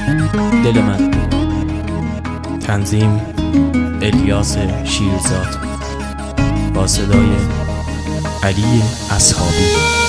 دل من. تنظیم الیاس شیرزاد با صدای علی اصحابی.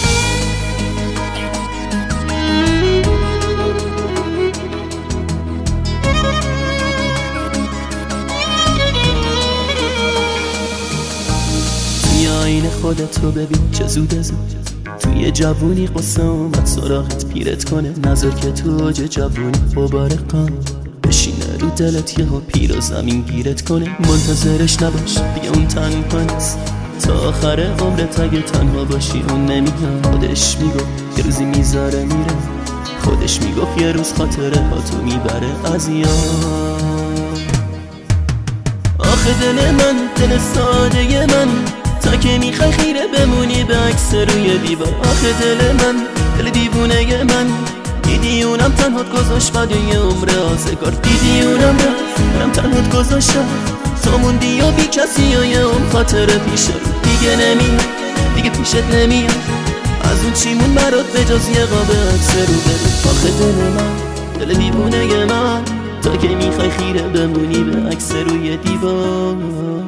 توی آینه خودتو ببین چه زود توی جوونی قصه اومد سراغت پیرت کنه، نظر که تو اوج جوونی غبار قان بشینه رو دلت یهو پیر و زمین گیرت کنه. منتظرش نباش دیگه اون تنها نیست، تا آخر عمرت اگه تنها باشی اون نمیاد. خودش میگفت یه روزی میذاره میره، خودش میگفت یه روز خاطره ها تو میبره از یاد. آخه دل من دل ساده من، تا که میخوای خیره بمونی به عکس روی دیوار. آخه دل من دل دیوونه من، دیدی اونم تنهات گذاشت بعد یه عمر آزگار. دیدی اونم رفت اونم تنهات گذاشت، تو موندی و بی کسی و یه اون خاطره پیش رو دیگه نمیاد، دیگه پیشت نمیاد. از اون چیمون برات به جز یه قاب عکس رو برو. آخه دل من دل دیوونه من، تا که میخوای خیره بمونی به عکس روی دیوار.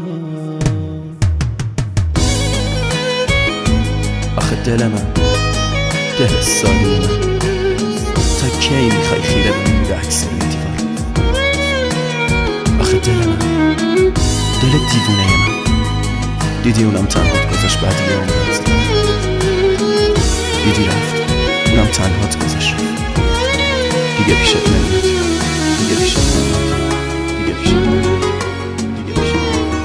آخه دل من دل ساده من، تا کی میخوای خیره بمونی به عکس روی دیوار. آخه دل من دل دیوونه من، دیدی اونم تنهات گذاشت بعد یه عمرت. دیدی رفت اونم تنهات گذاشت، دیگه پیشت نمیاد، دیگه پیشت نمیاد، دیگه پیشت نمیاد، دیگه پیشت نمیاد.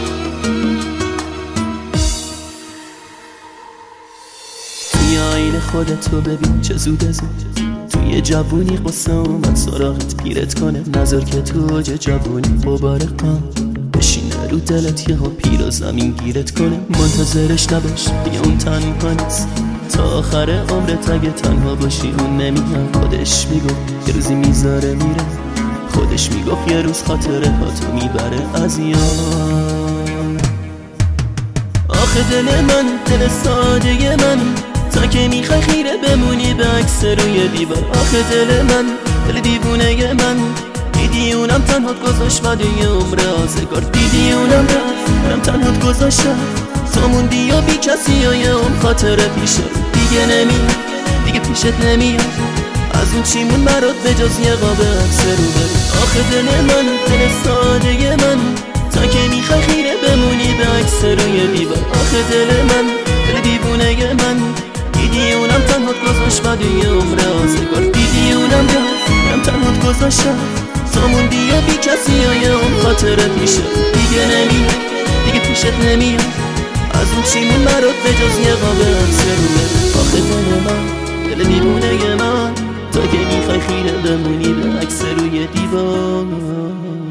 توی آینه خودتو ببین چه زود توی جوونی قصه اومد سراغت پیرت کنه، نظر که تو اوج جوونی غبار قان بشینه رو دلت یهو پیر و زمین گیرت کنه. منتظرش نباش دیگه اون تنها نیست، تا آخر عمرت اگه تنها باشی اون نمیاد. خودش میگفت یه روزی میذاره میره، خودش میگفت یه روز خاطره ها تو میبره از یاد. آخه دل من دل ساده من، تا که میخوای خیره بمونی به عکس روی دیوار. آخه دل من دل دیوونه من، دیدی اونم تنهات گذاشت بعد یه عمر آزگار. دیدی اونم رفت اونم تنهات گذاشت، تو موندی و بی کسی و یه اون خاطره پیش رو دیگه نمیاد، دیگه پیشت نمیاد. از اون چیمون برات به جز یه قاب عکس رو برو. آخه دل من دل ساده من، تا که میخوای خیره بمونی به عکس روی دیوار. آخه دل من دل دیوونه من، دیدی اونم تنهات گذاشت بعد یه عمر آزگار. دیدی اونم رفت اونم تنهات گذاشت، تو موندی و بی کسی و یه اون خاطره پیشه دیگه نمیاد، دیگه پیشت نمیاد. از اون چیمون برات به جز یه قاب عکس رو برو. آخه دل من دل دیوونه من، تا که میخوای خیره بمونی به عکس روی دیوار.